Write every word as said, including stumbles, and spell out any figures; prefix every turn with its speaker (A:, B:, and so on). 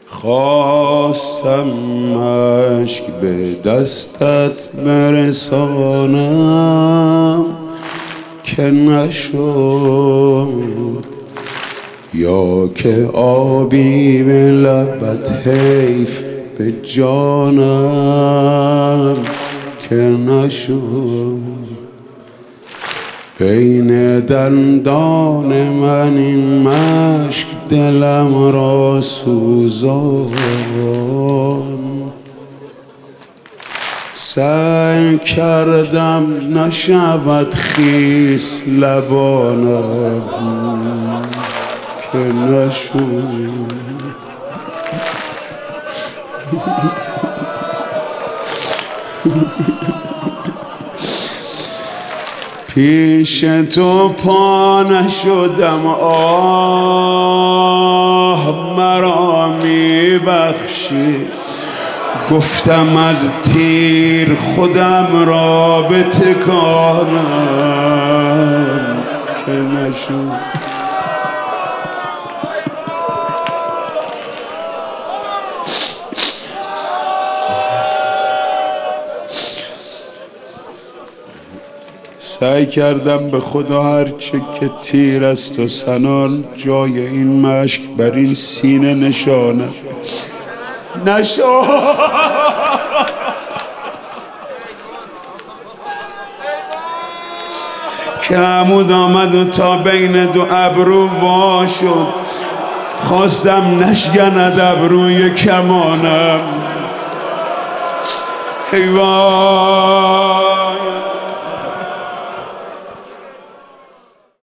A: خواستم مشک به دستت برسانم که نشد، یا که آبی به لبت حیف به جانم که نشد. بین دندان من این مشک دلم را سوزان، سعی کردم نشود خیس لبانم که نشد. پیش تو پا نشدم، آه مرا می بخشی. گفتم از تیر خودم را بتکانم که نشد. سعی کردم به خدا هرچه که تیر است و سنان جای این مشک بر این سینه نشانه نشد. که عمود آمد و تا بین دو ابرو وا شد، خواستم نشکند ابروی کمانم. ای وای